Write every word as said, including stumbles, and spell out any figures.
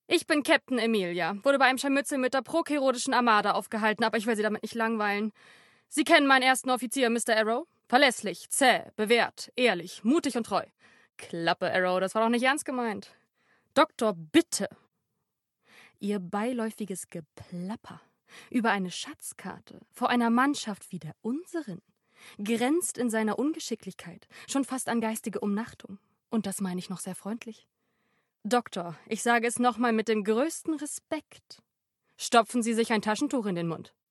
Ich bin Captain Emilia, wurde bei einem Scharmützel mit der prokerotischen Armada aufgehalten, aber ich will Sie damit nicht langweilen. Sie kennen meinen ersten Offizier, Mister Arrow? Verlässlich, zäh, bewährt, ehrlich, mutig und treu. Klappe, Arrow, das war doch nicht ernst gemeint. Doktor, bitte. Ihr beiläufiges Geplapper über eine Schatzkarte vor einer Mannschaft wie der unseren grenzt in seiner Ungeschicklichkeit schon fast an geistige Umnachtung. Und das meine ich noch sehr freundlich. Doktor, ich sage es nochmal mit dem größten Respekt. Stopfen Sie sich ein Taschentuch in den Mund.